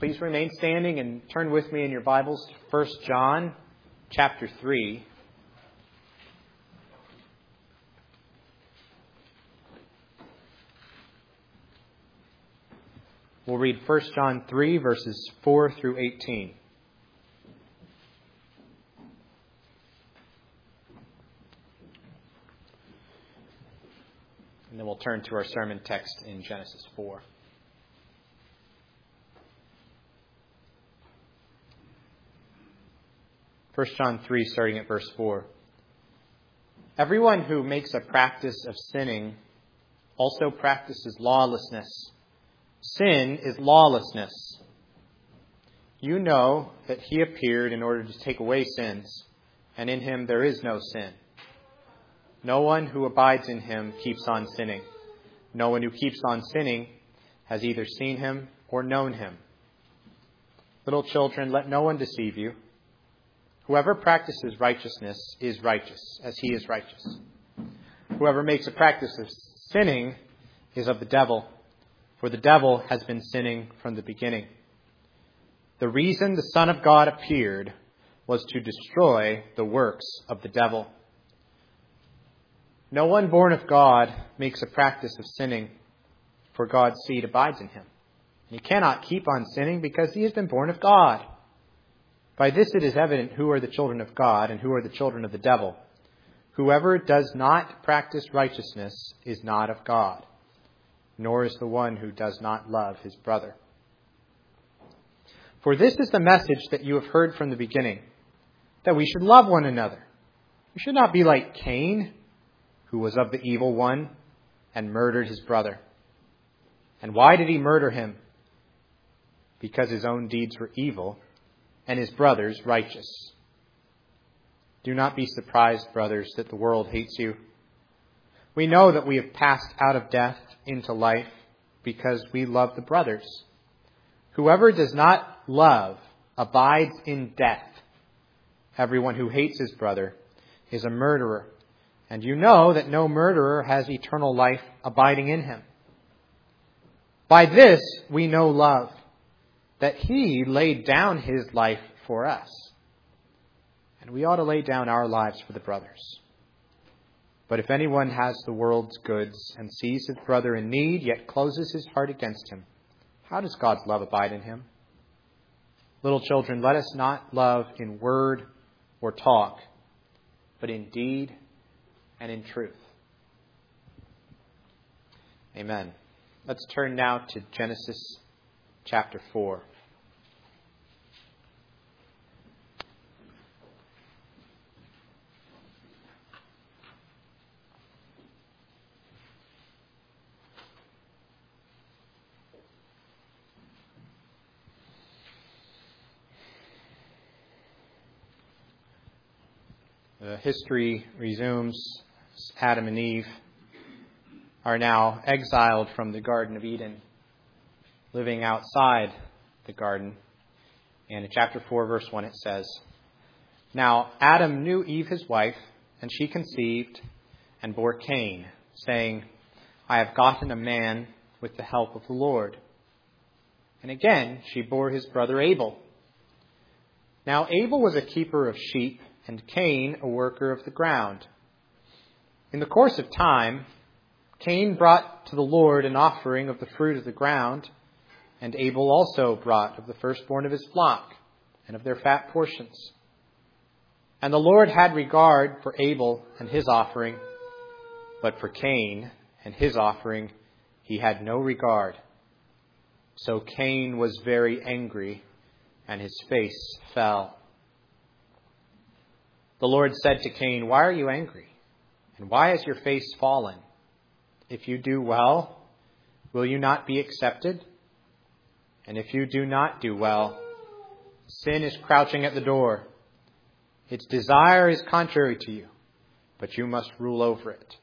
Please remain standing and turn with me in your Bibles to 1 John chapter 3. We'll read 1 John 3, verses 4 through 18. And then we'll turn to our sermon text in Genesis 4. First John 3, starting at verse 4. Everyone who makes a practice of sinning also practices lawlessness. Sin is lawlessness. You know that he appeared in order to take away sins, and in him there is no sin. No one who abides in him keeps on sinning. No one who keeps on sinning has either seen him or known him. Little children, let no one deceive you. Whoever practices righteousness is righteous, as he is righteous. Whoever makes a practice of sinning is of the devil, for the devil has been sinning from the beginning. The reason the Son of God appeared was to destroy the works of the devil. No one born of God makes a practice of sinning, for God's seed abides in him. And he cannot keep on sinning because he has been born of God. By this it is evident who are the children of God and who are the children of the devil. Whoever does not practice righteousness is not of God, nor is the one who does not love his brother. For this is the message that you have heard from the beginning, that we should love one another. We should not be like Cain, who was of the evil one and murdered his brother. And why did he murder him? Because his own deeds were evil and his brother's righteous. Do not be surprised, brothers, that the world hates you. We know that we have passed out of death into life because we love the brothers. Whoever does not love abides in death. Everyone who hates his brother is a murderer. And you know that no murderer has eternal life abiding in him. By this we know love, that he laid down his life for us. And we ought to lay down our lives for the brothers. But if anyone has the world's goods and sees his brother in need, yet closes his heart against him, how does God's love abide in him? Little children, let us not love in word or talk, but in deed and in truth. Amen. Let's turn now to Genesis chapter 4. History resumes. Adam and Eve are now exiled from the Garden of Eden, living outside the garden. And in chapter 4, verse 1, it says, Now Adam knew Eve his wife, and she conceived and bore Cain, saying, I have gotten a man with the help of the Lord. And again she bore his brother Abel. Now Abel was a keeper of sheep, and Cain a worker of the ground. In the course of time, Cain brought to the Lord an offering of the fruit of the ground, and Abel also brought of the firstborn of his flock and of their fat portions. And the Lord had regard for Abel and his offering, but for Cain and his offering he had no regard. So Cain was very angry, and his face fell. The Lord said to Cain, Why are you angry? And why has your face fallen? If you do well, will you not be accepted? And if you do not do well, sin is crouching at the door. Its desire is contrary to you, but you must rule over it.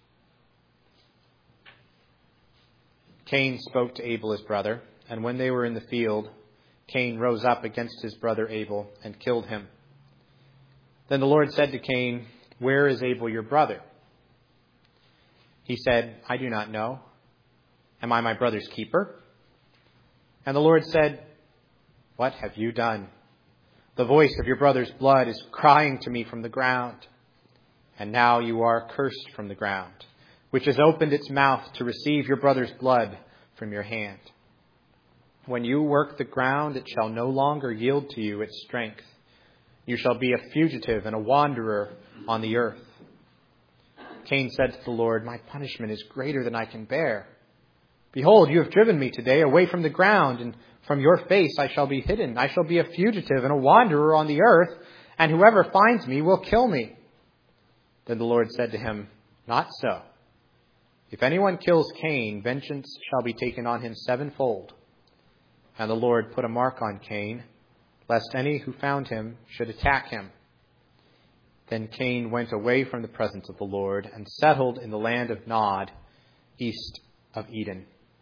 Cain spoke to Abel his brother, and when they were in the field, Cain rose up against his brother Abel and killed him. Then the Lord said to Cain, Where is Abel your brother? He said, I do not know. Am I my brother's keeper? And the Lord said, what have you done? The voice of your brother's blood is crying to me from the ground. And now you are cursed from the ground, which has opened its mouth to receive your brother's blood from your hand. When you work the ground, it shall no longer yield to you its strength. You shall be a fugitive and a wanderer on the earth. Cain said to the Lord, my punishment is greater than I can bear. Behold, you have driven me today away from the ground, and from your face I shall be hidden. I shall be a fugitive and a wanderer on the earth, and whoever finds me will kill me. Then the Lord said to him, not so. If anyone kills Cain, vengeance shall be taken on him sevenfold. And the Lord put a mark on Cain, lest any who found him should attack him. Then Cain went away from the presence of the Lord and settled in the land of Nod, east of Eden.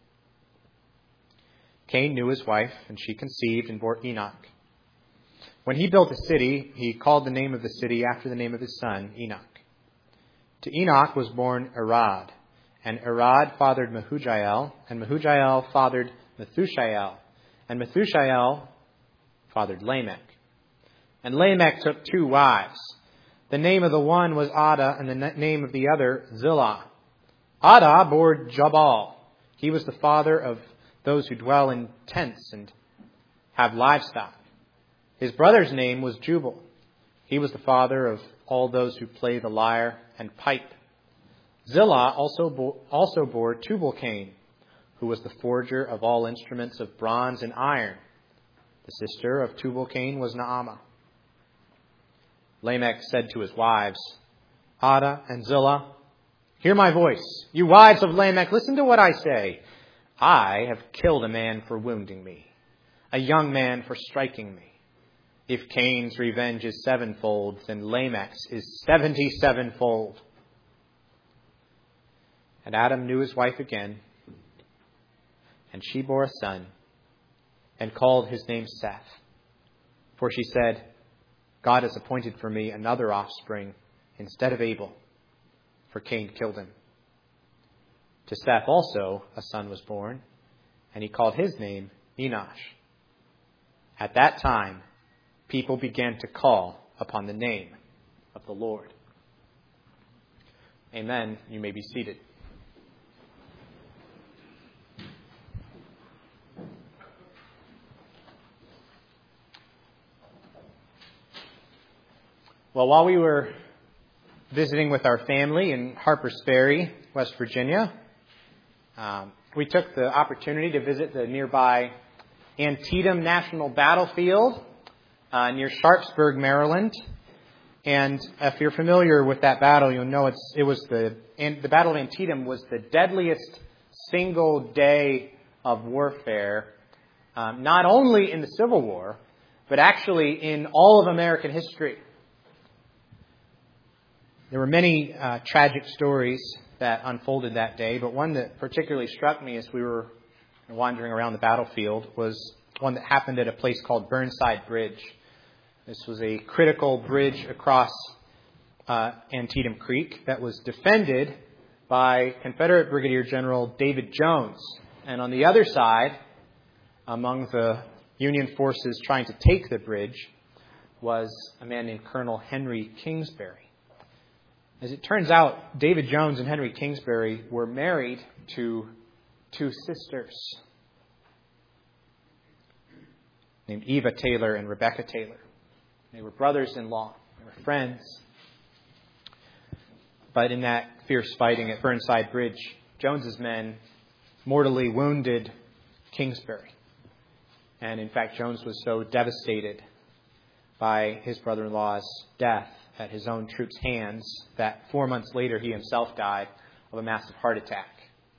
Cain knew his wife, and she conceived and bore Enoch. When he built a city, he called the name of the city after the name of his son, Enoch. To Enoch was born Arad, and Arad fathered Mehujael, and Mehujael fathered Methushael, and Methushael fathered Lamech. And Lamech took 2 wives. The name of the one was Ada, and the name of the other Zillah. Ada bore Jabal. He was the father of those who dwell in tents and have livestock. His brother's name was Jubal. He was the father of all those who play the lyre and pipe. Zillah also bore Tubal-Cain, who was the forger of all instruments of bronze and iron. The sister of Tubal-Cain was Naamah. Lamech said to his wives, Ada and Zillah, hear my voice. You wives of Lamech, listen to what I say. I have killed a man for wounding me, a young man for striking me. If Cain's revenge is sevenfold, then Lamech's is 77-fold. And Adam knew his wife again, and she bore a son, and called his name Seth. For she said, God has appointed for me another offspring instead of Abel, for Cain killed him. To Seth also a son was born, and he called his name Enosh. At that time, people began to call upon the name of the Lord. Amen. You may be seated. Well, while we were visiting with our family in Harpers Ferry, West Virginia, we took the opportunity to visit the nearby Antietam National Battlefield near Sharpsburg, Maryland. And if you're familiar with that battle, you'll know the Battle of Antietam was the deadliest single day of warfare, not only in the Civil War, but actually in all of American history. There were many tragic stories that unfolded that day, but one that particularly struck me as we were wandering around the battlefield was one that happened at a place called Burnside Bridge. This was a critical bridge across Antietam Creek that was defended by Confederate Brigadier General David Jones. And on the other side, among the Union forces trying to take the bridge, was a man named Colonel Henry Kingsbury. As it turns out, David Jones and Henry Kingsbury were married to 2 sisters named Eva Taylor and Rebecca Taylor. They were brothers-in-law. They were friends. But in that fierce fighting at Burnside Bridge, Jones's men mortally wounded Kingsbury. And in fact, Jones was so devastated by his brother-in-law's death at his own troops' hands that 4 months later he himself died of a massive heart attack.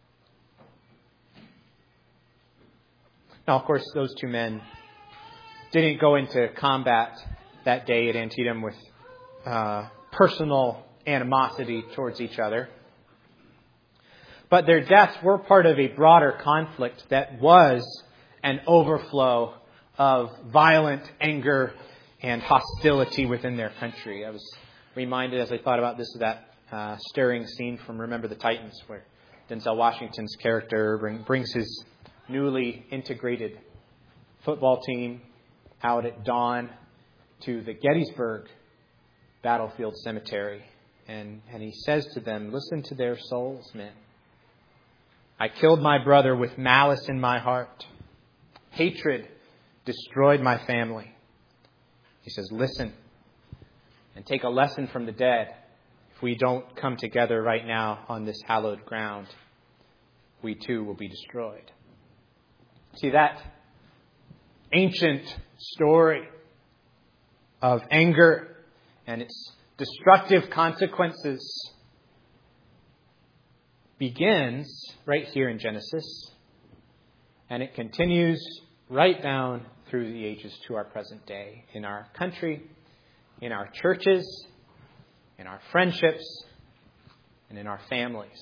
Now, of course, those 2 men didn't go into combat that day at Antietam with personal animosity towards each other. But their deaths were part of a broader conflict that was an overflow of violent anger and hostility within their country. I was reminded as I thought about this of that stirring scene from Remember the Titans, where Denzel Washington's character brings his newly integrated football team out at dawn to the Gettysburg battlefield cemetery. And he says to them, listen to their souls, men. I killed my brother with malice in my heart. Hatred destroyed my family. He says, listen and take a lesson from the dead. If we don't come together right now on this hallowed ground, we too will be destroyed. See, that ancient story of anger and its destructive consequences begins right here in Genesis, and it continues right down through the ages to our present day, in our country, in our churches, in our friendships, and in our families.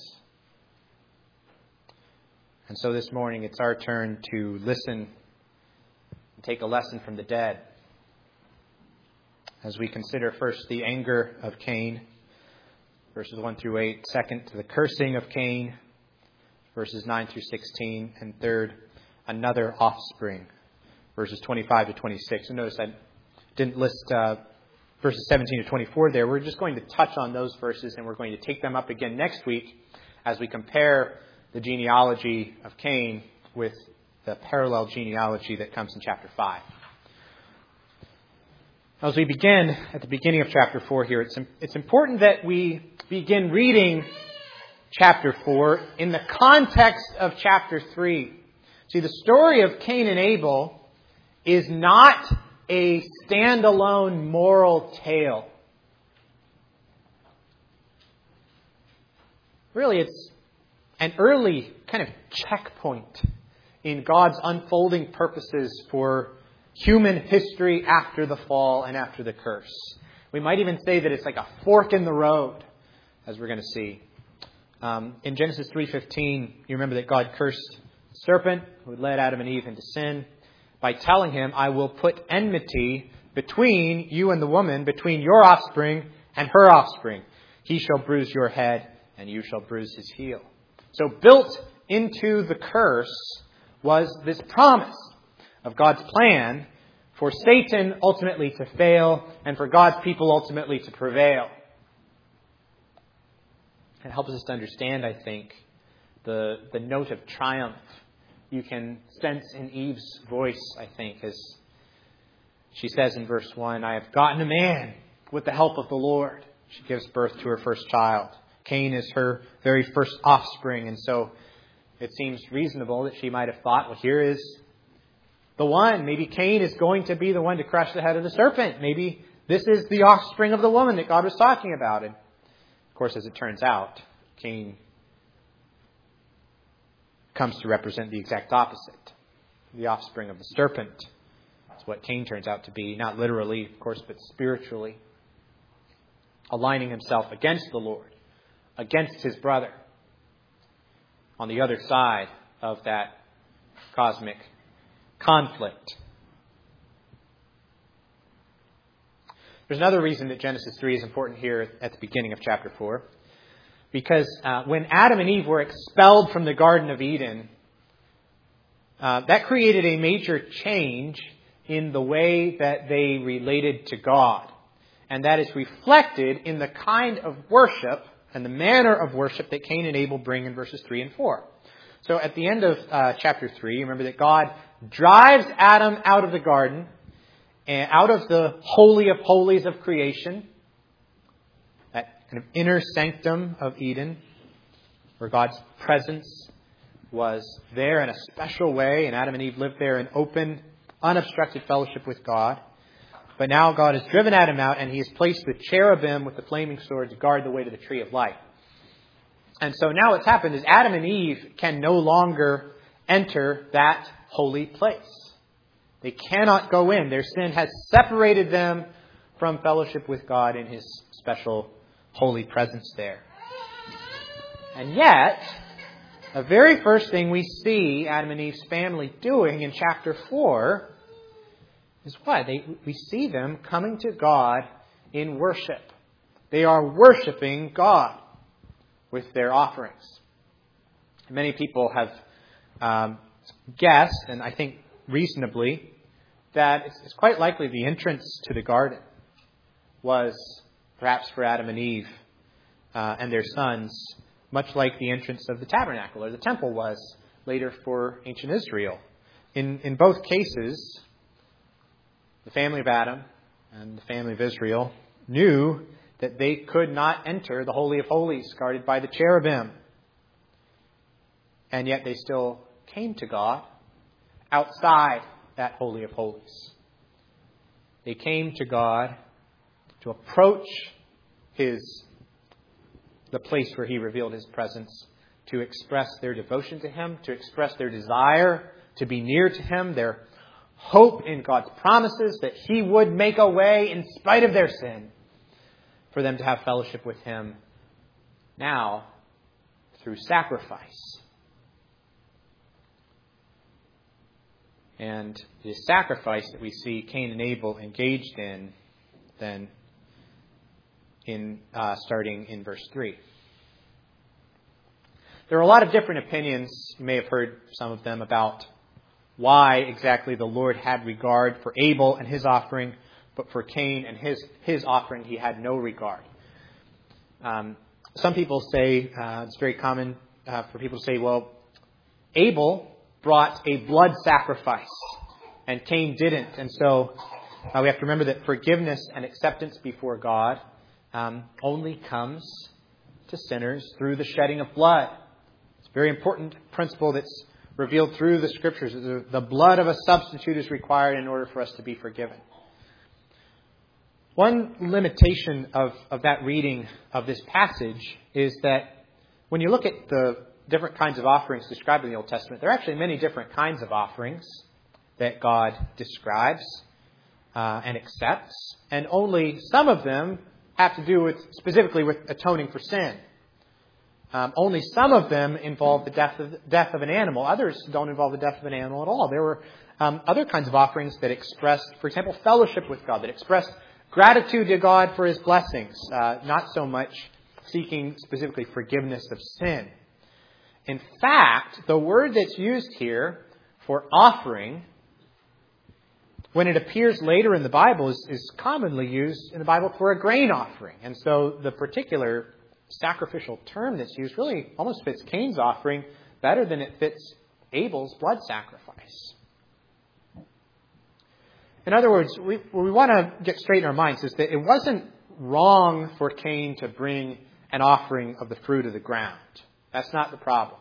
And so this morning it's our turn to listen and take a lesson from the dead as we consider first the anger of Cain, verses 1 through 8. Second, the cursing of Cain, verses 9 through 16. And third, another offspring, verses 25 to 26. And notice I didn't list verses 17 to 24 there. We're just going to touch on those verses, and we're going to take them up again next week as we compare the genealogy of Cain with the parallel genealogy that comes in chapter 5. As we begin at the beginning of chapter 4 here, it's important that we begin reading chapter 4 in the context of chapter 3. See, the story of Cain and Abel is not a standalone moral tale. Really, it's an early kind of checkpoint in God's unfolding purposes for human history after the fall and after the curse. We might even say that it's like a fork in the road, as we're going to see. In Genesis 3:15, you remember that God cursed the serpent who had led Adam and Eve into sin by telling him, I will put enmity between you and the woman, between your offspring and her offspring. He shall bruise your head, and you shall bruise his heel. So built into the curse was this promise of God's plan for Satan ultimately to fail and for God's people ultimately to prevail. It helps us to understand, I think, the note of triumph you can sense in Eve's voice, I think, as she says in verse 1, I have gotten a man with the help of the Lord. She gives birth to her first child. Cain is her very first offspring, and so it seems reasonable that she might have thought, well, here is the one. Maybe Cain is going to be the one to crush the head of the serpent. Maybe this is the offspring of the woman that God was talking about. And of course, as it turns out, Cain comes to represent the exact opposite. The offspring of the serpent is what Cain turns out to be, not literally, of course, but spiritually. Aligning himself against the Lord, against his brother, on the other side of that cosmic conflict. There's another reason that Genesis 3 is important here at the beginning of chapter 4. Because when Adam and Eve were expelled from the Garden of Eden, that created a major change in the way that they related to God. And that is reflected in the kind of worship and the manner of worship that Cain and Abel bring in verses 3 and 4. So at the end of chapter 3, remember that God drives Adam out of the garden, and out of the holy of holies of creation, that kind of inner sanctum of Eden, where God's presence was there in a special way, and Adam and Eve lived there in open, unobstructed fellowship with God. But now God has driven Adam out, and he has placed the cherubim with the flaming sword to guard the way to the tree of life. And so now what's happened is Adam and Eve can no longer enter that holy place. They cannot go in. Their sin has separated them from fellowship with God in his special holy presence there. And yet, the very first thing we see Adam and Eve's family doing in chapter 4 is what? We see them coming to God in worship. They are worshiping God with their offerings. Many people have guessed, and I think reasonably, that it's quite likely the entrance to the garden was perhaps for Adam and Eve and their sons, much like the entrance of the tabernacle or the temple was later for ancient Israel. In both cases, the family of Adam and the family of Israel knew that they could not enter the Holy of Holies guarded by the cherubim. And yet they still came to God outside that Holy of Holies. They came to God to approach the place where He revealed His presence, to express their devotion to Him, to express their desire to be near to Him, their hope in God's promises that He would make a way in spite of their sin for them to have fellowship with Him now through sacrifice. And the sacrifice that we see Cain and Abel engaged in then starting in verse 3. There are a lot of different opinions, you may have heard some of them, about why exactly the Lord had regard for Abel and his offering, but for Cain and his offering He had no regard. Some people say, it's very common for people to say, well, Abel brought a blood sacrifice and Cain didn't. And so we have to remember that forgiveness and acceptance before God only comes to sinners through the shedding of blood. It's a very important principle that's revealed through the Scriptures. The blood of a substitute is required in order for us to be forgiven. One limitation of that reading of this passage is that when you look at the different kinds of offerings described in the Old Testament, there are actually many different kinds of offerings that God describes and accepts, and only some of them have to do specifically with atoning for sin. Only some of them involve the death of an animal. Others don't involve the death of an animal at all. There were other kinds of offerings that expressed, for example, fellowship with God, that expressed gratitude to God for His blessings, not so much seeking specifically forgiveness of sin. In fact, the word that's used here for offering, when it appears later in the Bible, is commonly used in the Bible for a grain offering. And so the particular sacrificial term that's used really almost fits Cain's offering better than it fits Abel's blood sacrifice. In other words, what we want to get straight in our minds is that it wasn't wrong for Cain to bring an offering of the fruit of the ground. That's not the problem.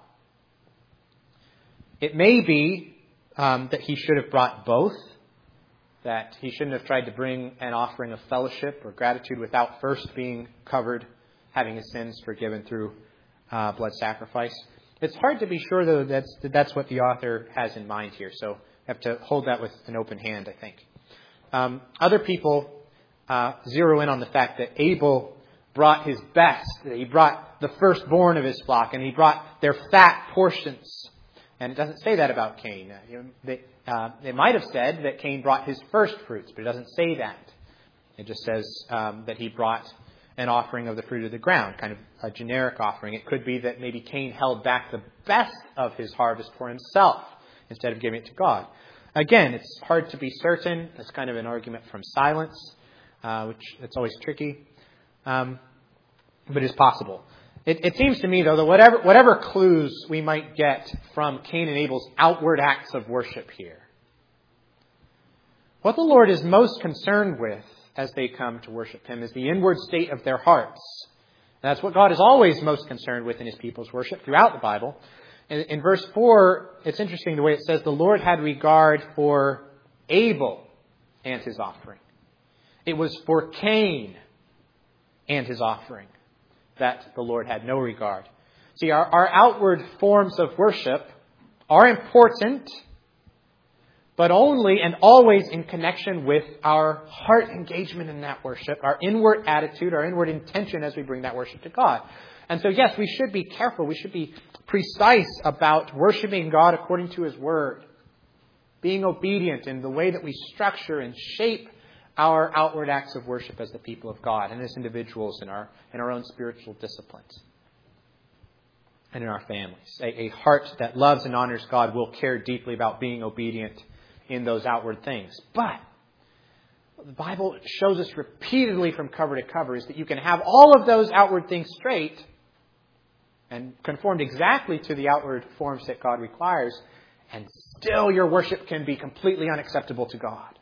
It may be that he should have brought both, that he shouldn't have tried to bring an offering of fellowship or gratitude without first being covered, having his sins forgiven through blood sacrifice. It's hard to be sure, though, that's what the author has in mind here. So I have to hold that with an open hand, I think. Other people zero in on the fact that Abel brought his best. He brought the firstborn of his flock, and he brought their fat portions. And it doesn't say that about Cain. They might have said that Cain brought his first fruits, but it doesn't say that. It just says that he brought an offering of the fruit of the ground, kind of a generic offering. It could be that maybe Cain held back the best of his harvest for himself instead of giving it to God. Again, it's hard to be certain. It's kind of an argument from silence, which it's always tricky, but it's possible. It seems to me, though, that whatever clues we might get from Cain and Abel's outward acts of worship here, what the Lord is most concerned with as they come to worship Him is the inward state of their hearts. And that's what God is always most concerned with in His people's worship throughout the Bible. In verse 4, it's interesting the way it says, the Lord had regard for Abel and his offering. It was for Cain and his offering that the Lord had no regard. See, our outward forms of worship are important, but only and always in connection with our heart engagement in that worship, our inward attitude, our inward intention as we bring that worship to God. And so, yes, we should be careful. We should be precise about worshiping God according to His Word, being obedient in the way that we structure and shape our outward acts of worship as the people of God and as individuals in our own spiritual disciplines and in our families. A heart that loves and honors God will care deeply about being obedient in those outward things. But the Bible shows us repeatedly from cover to cover is that you can have all of those outward things straight and conformed exactly to the outward forms that God requires, and still your worship can be completely unacceptable to God.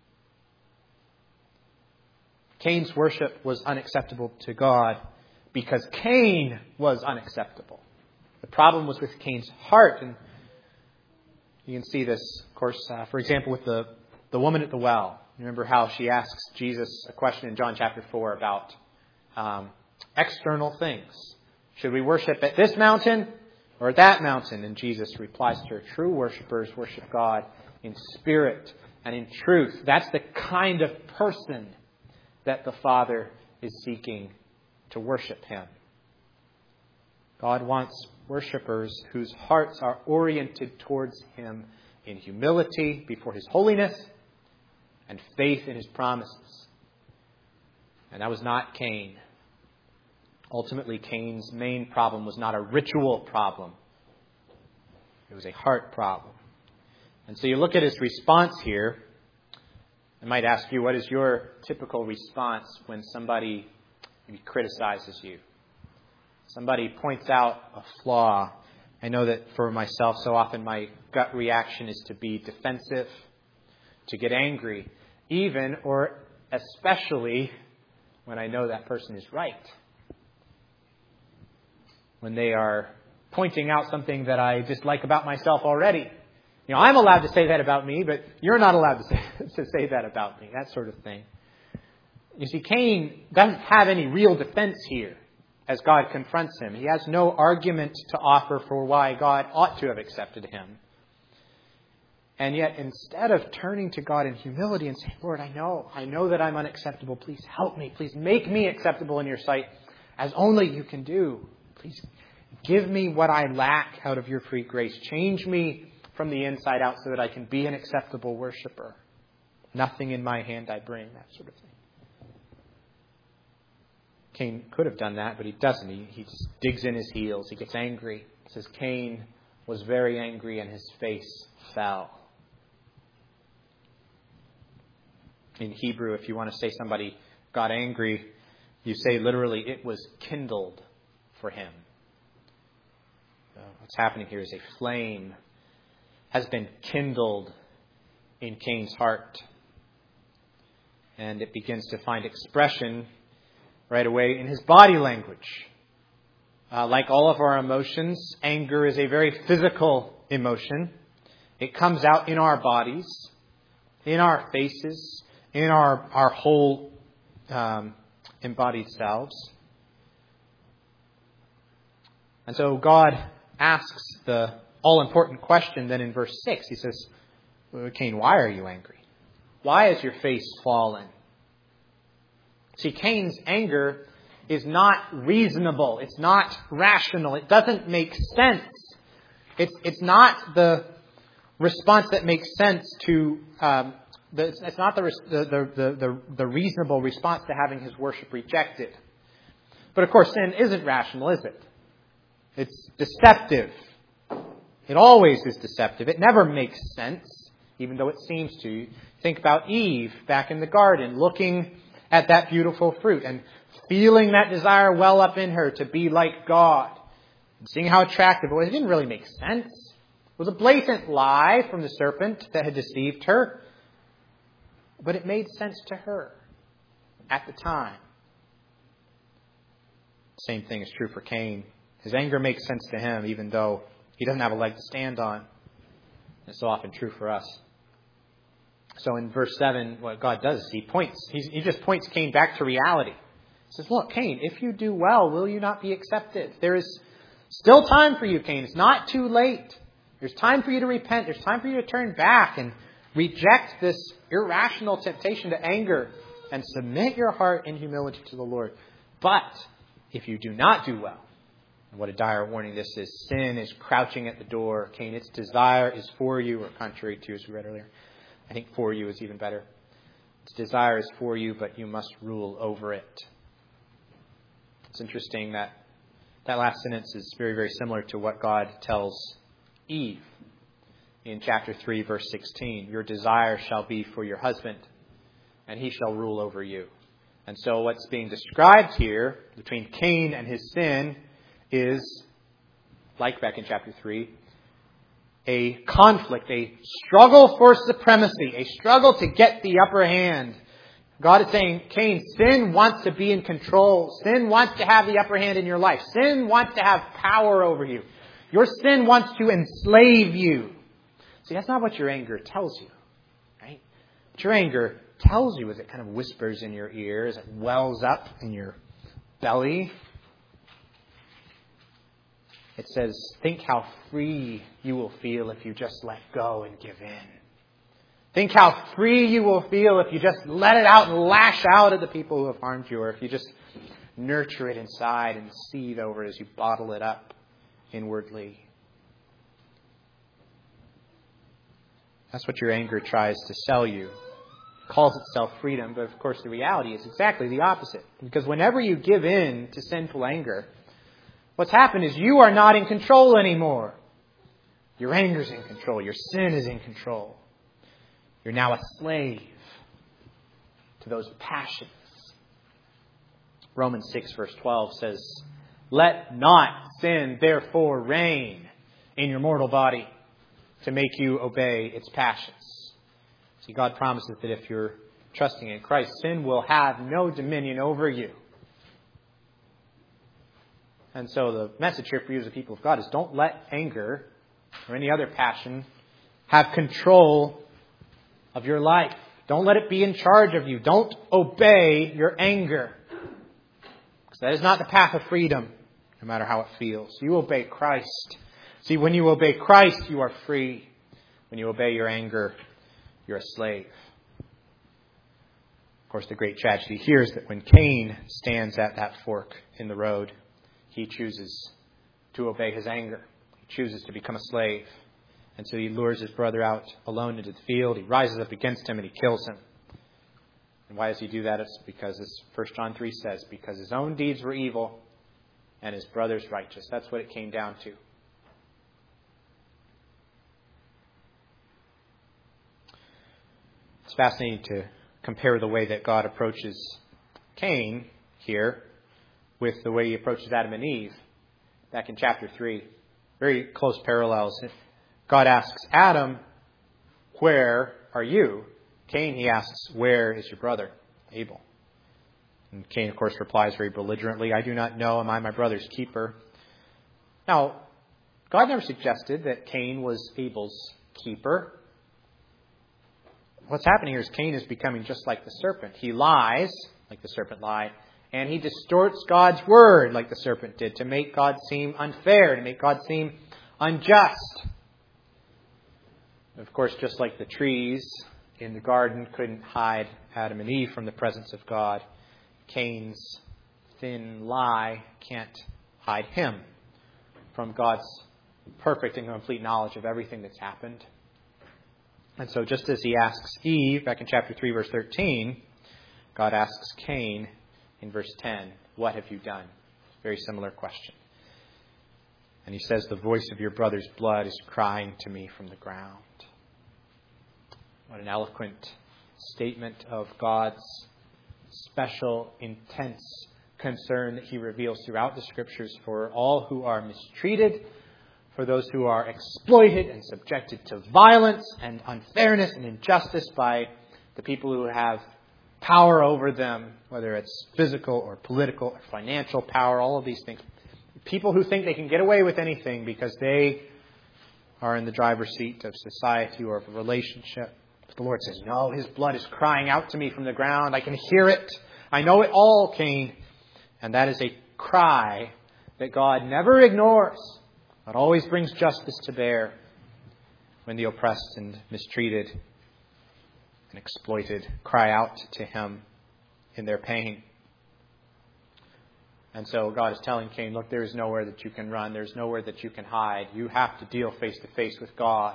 Cain's worship was unacceptable to God because Cain was unacceptable. The problem was with Cain's heart. And you can see this, of course, for example, with the woman at the well. You remember how she asks Jesus a question in John chapter 4 about external things. Should we worship at this mountain or at that mountain? And Jesus replies to her, true worshipers worship God in spirit and in truth. That's the kind of person that the Father is seeking to worship Him. God wants worshipers whose hearts are oriented towards Him in humility before His holiness and faith in His promises. And that was not Cain. Ultimately, Cain's main problem was not a ritual problem. It was a heart problem. And so you look at his response here. I might ask you, what is your typical response when somebody maybe criticizes you? Somebody points out a flaw. I know that for myself, so often my gut reaction is to be defensive, to get angry, even or especially when I know that person is right. When they are pointing out something that I dislike about myself already. You know, I'm allowed to say that about me, but you're not allowed to say that about me. That sort of thing. You see, Cain doesn't have any real defense here as God confronts him. He has no argument to offer for why God ought to have accepted him. And yet, instead of turning to God in humility and saying, Lord, I know that I'm unacceptable. Please help me. Please make me acceptable in your sight as only you can do. Please give me what I lack out of your free grace. Change me from the inside out so that I can be an acceptable worshiper. Nothing in my hand I bring, that sort of thing. Cain could have done that, but he doesn't. He just digs in his heels. He gets angry. It says Cain was very angry and his face fell. In Hebrew, if you want to say somebody got angry, you say literally, it was kindled for him. What's happening here is a flame has been kindled in Cain's heart. And it begins to find expression right away in his body language. Like all of our emotions, anger is a very physical emotion. It comes out in our bodies, in our faces, in our whole embodied selves. And so God asks the all-important question then in verse 6. He says, Cain, why are you angry? Why is your face fallen? See, Cain's anger is not reasonable. It's not rational. It doesn't make sense. It's not the response that makes sense to... it's not the reasonable response to having his worship rejected. But of course, sin isn't rational, is it? It's deceptive. It always is deceptive. It never makes sense, even though it seems to. Think about Eve back in the garden, looking at that beautiful fruit and feeling that desire well up in her to be like God. And seeing how attractive it was. It didn't really make sense. It was a blatant lie from the serpent that had deceived her. But it made sense to her at the time. Same thing is true for Cain. His anger makes sense to him, even though he doesn't have a leg to stand on. It's so often true for us. So in verse 7, what God does is he just points Cain back to reality. He says, look, Cain, if you do well, will you not be accepted? There is still time for you, Cain. It's not too late. There's time for you to repent. There's time for you to turn back and reject this irrational temptation to anger and submit your heart in humility to the Lord. But if you do not do well, and what a dire warning this is. Sin is crouching at the door. Cain, its desire is for you, or contrary to, as we read earlier. I think for you is even better. Its desire is for you, but you must rule over it. It's interesting that last sentence is very, very similar to what God tells Eve. in chapter 3, verse 16. Your desire shall be for your husband, and he shall rule over you. And so what's being described here between Cain and his sin is, like back in chapter 3, a conflict, a struggle for supremacy, a struggle to get the upper hand. God is saying, Cain, sin wants to be in control. Sin wants to have the upper hand in your life. Sin wants to have power over you. Your sin wants to enslave you. See, that's not what your anger tells you, right? What your anger tells you as it kind of whispers in your ear, as it wells up in your belly. It says, think how free you will feel if you just let go and give in. Think how free you will feel if you just let it out and lash out at the people who have harmed you, or if you just nurture it inside and seethe over it as you bottle it up inwardly. That's what your anger tries to sell you. It calls itself freedom, but of course the reality is exactly the opposite. Because whenever you give in to sinful anger, what's happened is you are not in control anymore. Your anger is in control. Your sin is in control. You're now a slave to those passions. Romans 6 verse 12 says, let not sin therefore reign in your mortal body to make you obey its passions. See, God promises that if you're trusting in Christ, sin will have no dominion over you. And so the message here for you as a people of God is don't let anger or any other passion have control of your life. Don't let it be in charge of you. Don't obey your anger. Because that is not the path of freedom, no matter how it feels. You obey Christ. See, when you obey Christ, you are free. When you obey your anger, you're a slave. Of course, the great tragedy here is that when Cain stands at that fork in the road, he chooses to obey his anger. He chooses to become a slave. And so he lures his brother out alone into the field. He rises up against him and he kills him. And why does he do that? It's because, as 1 John 3 says, because his own deeds were evil and his brother's righteous. That's what it came down to. It's fascinating to compare the way that God approaches Cain here with the way he approaches Adam and Eve back in chapter 3. Very close parallels. God asks Adam, where are you? Cain, he asks, where is your brother, Abel? And Cain, of course, replies very belligerently, I do not know. Am I my brother's keeper? Now, God never suggested that Cain was Abel's keeper. What's happening here is Cain is becoming just like the serpent. He lies, like the serpent lied, and he distorts God's word, like the serpent did, to make God seem unfair, to make God seem unjust. Of course, just like the trees in the garden couldn't hide Adam and Eve from the presence of God, Cain's thin lie can't hide him from God's perfect and complete knowledge of everything that's happened. And so just as he asks Eve back in chapter 3, verse 13, God asks Cain in verse 10, what have you done? Very similar question. And he says, the voice of your brother's blood is crying to me from the ground. What an eloquent statement of God's special, intense concern that he reveals throughout the Scriptures for all who are mistreated, for those who are exploited and subjected to violence and unfairness and injustice by the people who have power over them, whether it's physical or political or financial power, all of these things. People who think they can get away with anything because they are in the driver's seat of society or of a relationship. But the Lord says, no, his blood is crying out to me from the ground. I can hear it. I know it all, Cain. And that is a cry that God never ignores. God always brings justice to bear when the oppressed and mistreated and exploited cry out to him in their pain. And so God is telling Cain, look, there is nowhere that you can run. There's nowhere that you can hide. You have to deal face to face with God.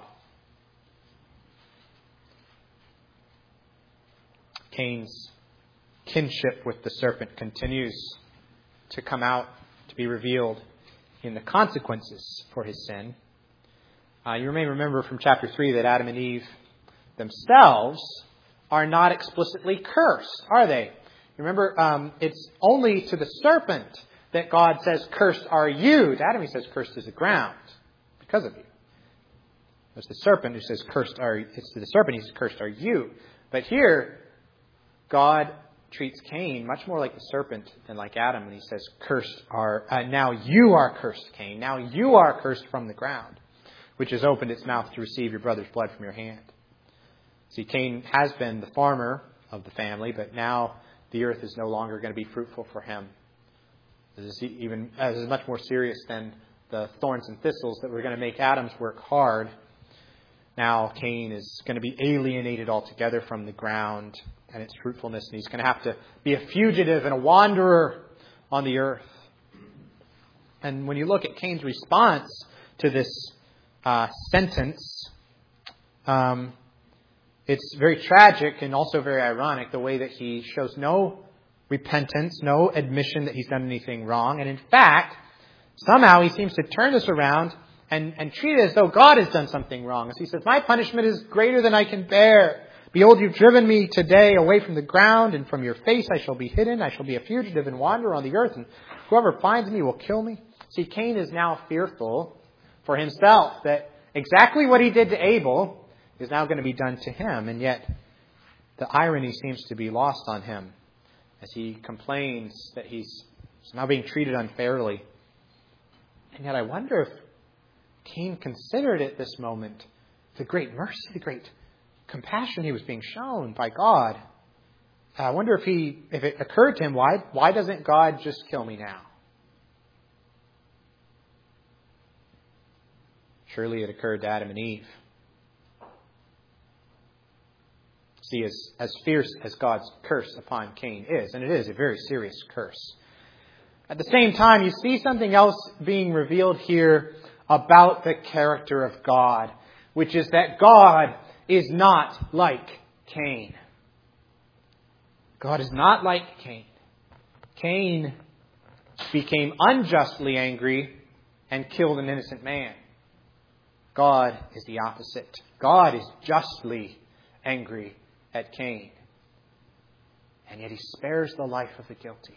Cain's kinship with the serpent continues to come out, to be revealed in the consequences for his sin. You may remember from chapter 3 that Adam and Eve themselves are not explicitly cursed, are they? Remember, it's only to the serpent that God says, "Cursed are you." To Adam he says, "Cursed is the ground because of you." It's the serpent who says, it's to the serpent he says, "Cursed are you." But here, God treats Cain much more like the serpent than like Adam, and he says, now you are cursed, Cain. Now you are cursed from the ground, which has opened its mouth to receive your brother's blood from your hand. See, Cain has been the farmer of the family, but now the earth is no longer going to be fruitful for him. This is much more serious than the thorns and thistles that were going to make Adam's work hard. Now Cain is going to be alienated altogether from the ground and its fruitfulness, and he's going to have to be a fugitive and a wanderer on the earth. And when you look at Cain's response to this sentence, it's very tragic and also very ironic, the way that he shows no repentance, no admission that he's done anything wrong. And in fact, somehow he seems to turn this around and treat it as though God has done something wrong. As he says, "My punishment is greater than I can bear. Behold, you've driven me today away from the ground, and from your face I shall be hidden. I shall be a fugitive and wanderer on the earth, and whoever finds me will kill me." See, Cain is now fearful for himself that exactly what he did to Abel is now going to be done to him. And yet, the irony seems to be lost on him as he complains that he's now being treated unfairly. And yet I wonder if Cain considered at this moment the great mercy, the great compassion he was being shown by God. I wonder if it occurred to him, why doesn't God just kill me now? Surely it occurred to Adam and Eve. See, as fierce as God's curse upon Cain is, and it is a very serious curse, at the same time, you see something else being revealed here about the character of God, which is that God is not like Cain. God is not like Cain. Cain became unjustly angry and killed an innocent man. God is the opposite. God is justly angry at Cain. And yet he spares the life of the guilty.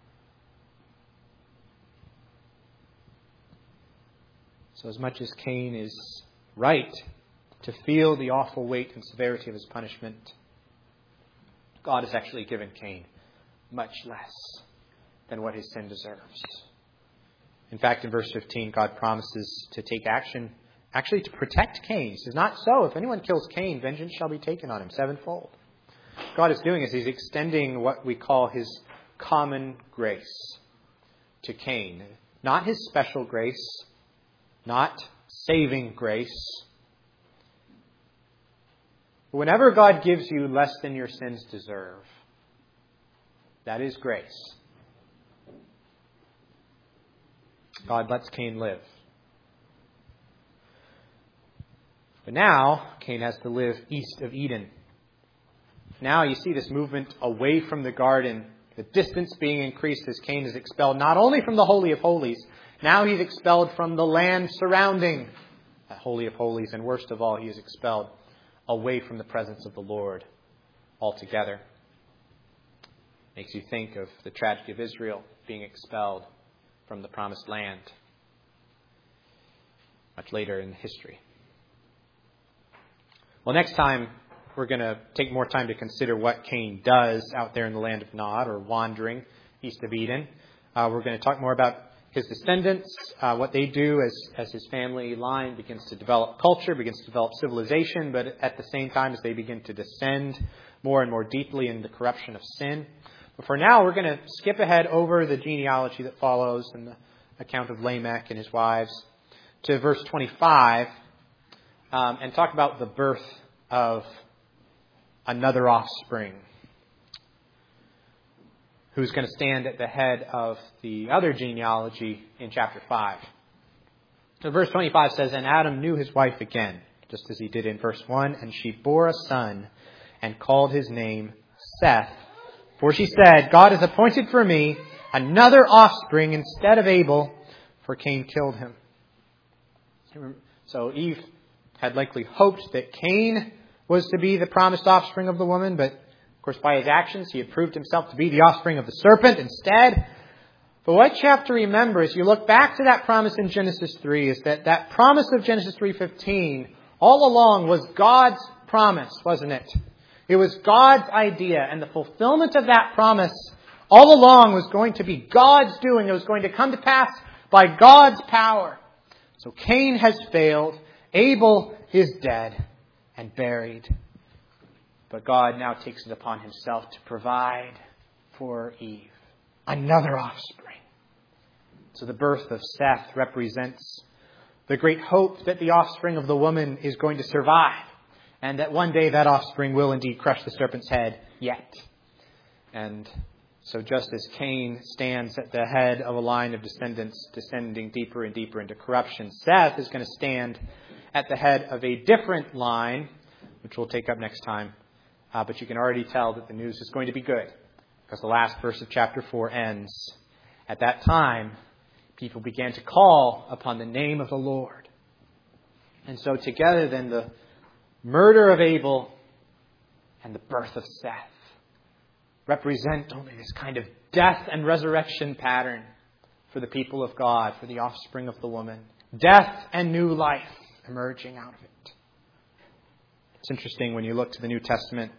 So as much as Cain is right to feel the awful weight and severity of his punishment, God has actually given Cain much less than what his sin deserves. In fact, in verse 15, God promises to take action, actually to protect Cain. He says, "Not so. If anyone kills Cain, vengeance shall be taken on him sevenfold." God is doing is he's extending what we call his common grace to Cain. Not his special grace, not saving grace. Whenever God gives you less than your sins deserve, that is grace. God lets Cain live. But now, Cain has to live east of Eden. Now you see this movement away from the garden, the distance being increased as Cain is expelled not only from the Holy of Holies, now he's expelled from the land surrounding that Holy of Holies, and worst of all, he is expelled away from the presence of the Lord altogether. Makes you think of the tragedy of Israel being expelled from the promised land much later in history. Well, next time we're going to take more time to consider what Cain does out there in the land of Nod, or wandering east of Eden. We're going to talk more about his descendants, what they do as his family line begins to develop culture, begins to develop civilization, but at the same time as they begin to descend more and more deeply in the corruption of sin. But for now, we're going to skip ahead over the genealogy that follows and the account of Lamech and his wives to verse 25 and talk about the birth of another offspring who's going to stand at the head of the other genealogy in chapter 5. So verse 25 says, "And Adam knew his wife again, just as he did in verse 1, and she bore a son and called his name Seth. For she said, God has appointed for me another offspring instead of Abel, for Cain killed him." So Eve had likely hoped that Cain was to be the promised offspring of the woman, but of course by his actions he had proved himself to be the offspring of the serpent instead. But what you have to remember as you look back to that promise in Genesis 3 is that promise of Genesis 3:15 all along was God's promise, wasn't it? It was God's idea, and the fulfillment of that promise all along was going to be God's doing. It was going to come to pass by God's power. So Cain has failed. Abel is dead and buried. But God now takes it upon himself to provide for Eve another offspring. So the birth of Seth represents the great hope that the offspring of the woman is going to survive, and that one day that offspring will indeed crush the serpent's head yet. And so just as Cain stands at the head of a line of descendants descending deeper and deeper into corruption, Seth is going to stand at the head of a different line, which we'll take up next time. But you can already tell that the news is going to be good, because the last verse of chapter 4 ends. At that time, people began to call upon the name of the Lord. And so together then the murder of Abel and the birth of Seth represent only this kind of death and resurrection pattern for the people of God, for the offspring of the woman. Death and new life emerging out of it. It's interesting when you look to the New Testament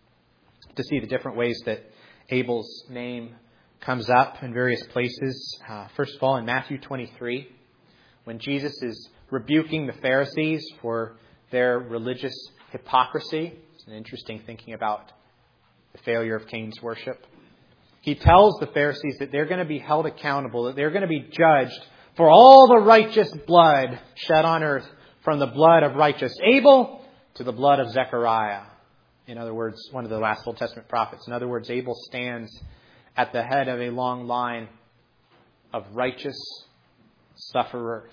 to see the different ways that Abel's name comes up in various places. First of all, in Matthew 23, when Jesus is rebuking the Pharisees for their religious hypocrisy. It's an interesting thinking about the failure of Cain's worship. He tells the Pharisees that they're going to be held accountable, that they're going to be judged for all the righteous blood shed on earth, from the blood of righteous Abel to the blood of Zechariah. In other words, one of the last Old Testament prophets. In other words, Abel stands at the head of a long line of righteous sufferers.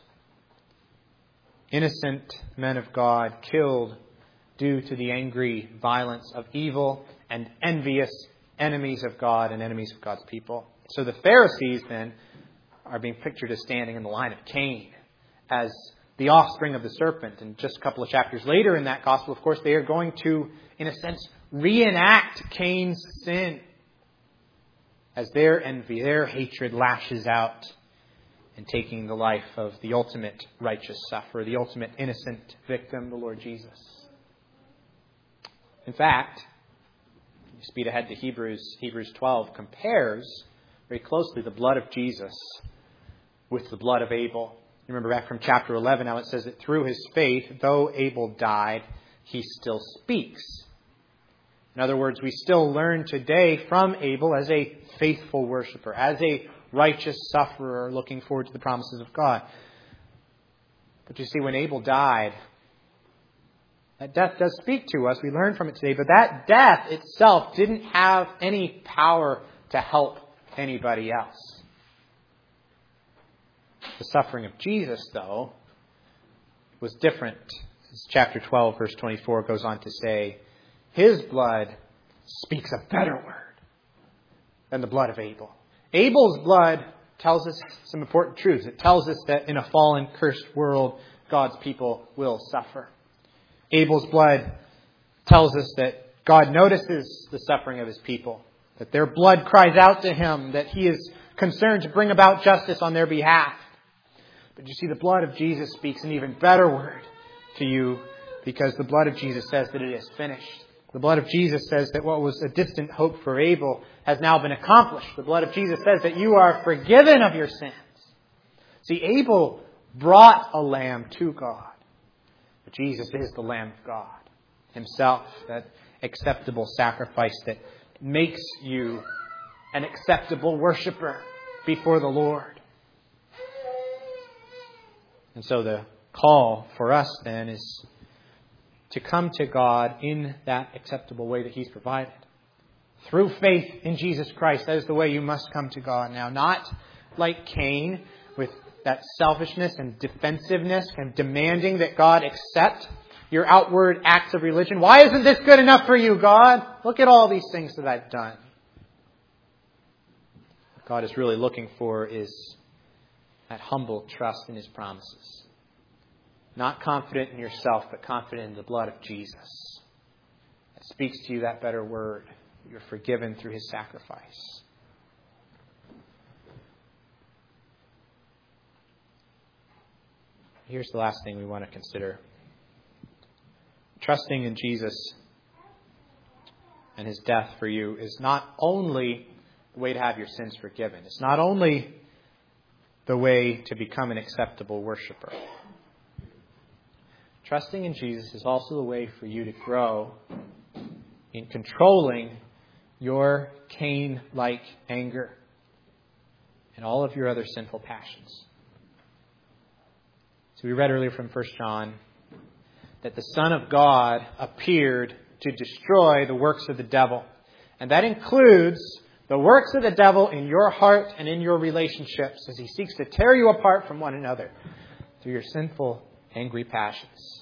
Innocent men of God killed due to the angry violence of evil and envious enemies of God and enemies of God's people. So the Pharisees then are being pictured as standing in the line of Cain as the offspring of the serpent. And just a couple of chapters later in that gospel, of course, they are going to, in a sense, reenact Cain's sin as their envy, their hatred lashes out and taking the life of the ultimate righteous sufferer, the ultimate innocent victim, the Lord Jesus. In fact, you speed ahead to Hebrews 12 compares very closely the blood of Jesus with the blood of Abel. You remember back from chapter 11 how it says that through his faith, though Abel died, he still speaks. In other words, we still learn today from Abel as a faithful worshiper, as a righteous sufferer looking forward to the promises of God. But you see, when Abel died, that death does speak to us. We learn from it today. But that death itself didn't have any power to help anybody else. The suffering of Jesus, though, was different. As chapter 12, verse 24 goes on to say, his blood speaks a better word than the blood of Abel. Abel's blood tells us some important truths. It tells us that in a fallen, cursed world, God's people will suffer. Abel's blood tells us that God notices the suffering of his people, that their blood cries out to him, that he is concerned to bring about justice on their behalf. But you see, the blood of Jesus speaks an even better word to you, because the blood of Jesus says that it is finished. The blood of Jesus says that what was a distant hope for Abel has now been accomplished. The blood of Jesus says that you are forgiven of your sins. See, Abel brought a lamb to God. But Jesus is the Lamb of God himself, that acceptable sacrifice that makes you an acceptable worshiper before the Lord. And so the call for us then is to come to God in that acceptable way that he's provided. Through faith in Jesus Christ. That is the way you must come to God now. Not like Cain, with that selfishness and defensiveness and demanding that God accept your outward acts of religion. Why isn't this good enough for you, God? Look at all these things that I've done. What God is really looking for is that humble trust in his promises. Not confident in yourself, but confident in the blood of Jesus. That speaks to you that better word. You're forgiven through His sacrifice. Here's the last thing we want to consider. Trusting in Jesus and His death for you is not only the way to have your sins forgiven. It's not only the way to become an acceptable worshiper. Trusting in Jesus is also the way for you to grow in controlling your Cain-like anger and all of your other sinful passions. So we read earlier from 1 John that the Son of God appeared to destroy the works of the devil. And that includes the works of the devil in your heart and in your relationships as he seeks to tear you apart from one another through your sinful, angry passions.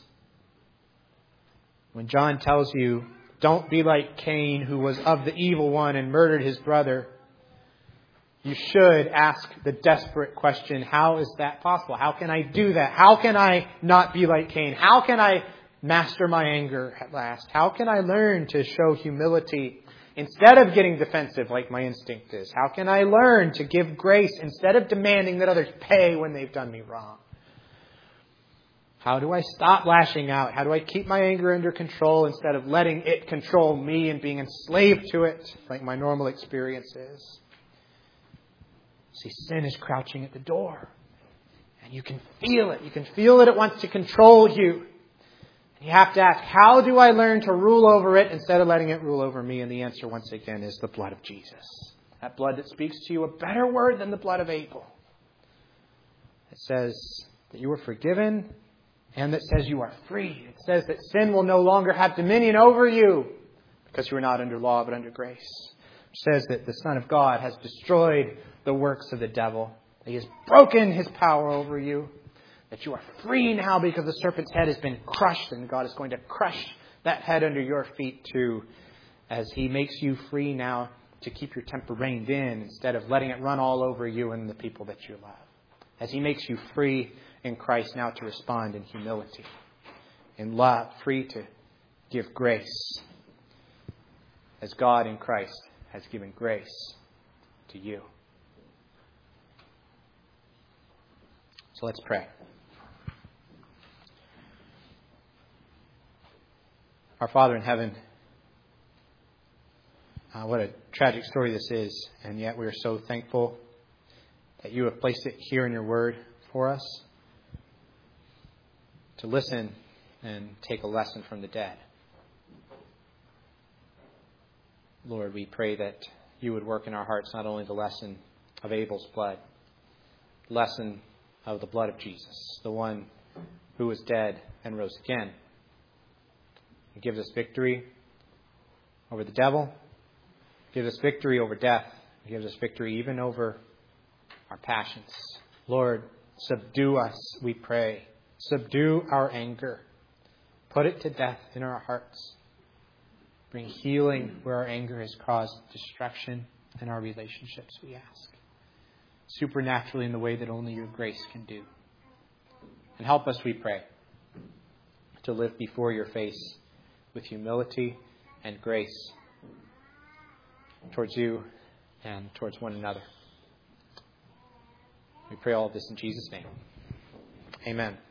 When John tells you, don't be like Cain, who was of the evil one and murdered his brother, you should ask the desperate question, how is that possible? How can I do that? How can I not be like Cain? How can I master my anger at last? How can I learn to show humility instead of getting defensive like my instinct is? How can I learn to give grace instead of demanding that others pay when they've done me wrong? How do I stop lashing out? How do I keep my anger under control instead of letting it control me and being enslaved to it like my normal experience is? See, sin is crouching at the door. And you can feel it. You can feel that it wants to control you. And you have to ask, how do I learn to rule over it instead of letting it rule over me? And the answer, once again, is the blood of Jesus. That blood that speaks to you a better word than the blood of Abel. It says that you are forgiven and that says you are free. It says that sin will no longer have dominion over you because you are not under law but under grace. It says that the Son of God has destroyed the works of the devil. He has broken his power over you. That you are free now because the serpent's head has been crushed, and God is going to crush that head under your feet too, as He makes you free now to keep your temper reined in instead of letting it run all over you and the people that you love. As He makes you free in Christ now to respond in humility, in love, free to give grace, as God in Christ has given grace to you. So let's pray. Our Father in heaven, what a tragic story this is, and yet we are so thankful that you have placed it here in your word for us to listen and take a lesson from the dead. Lord, we pray that you would work in our hearts not only the lesson of Abel's blood, the lesson of the blood of Jesus, the one who was dead and rose again. It gives us victory over the devil. It gives us victory over death. It gives us victory even over our passions. Lord, subdue us, we pray. Subdue our anger. Put it to death in our hearts. Bring healing where our anger has caused destruction in our relationships, we ask. Supernaturally in the way that only your grace can do. And help us, we pray, to live before your face with humility and grace towards you and towards one another. We pray all of this in Jesus' name. Amen.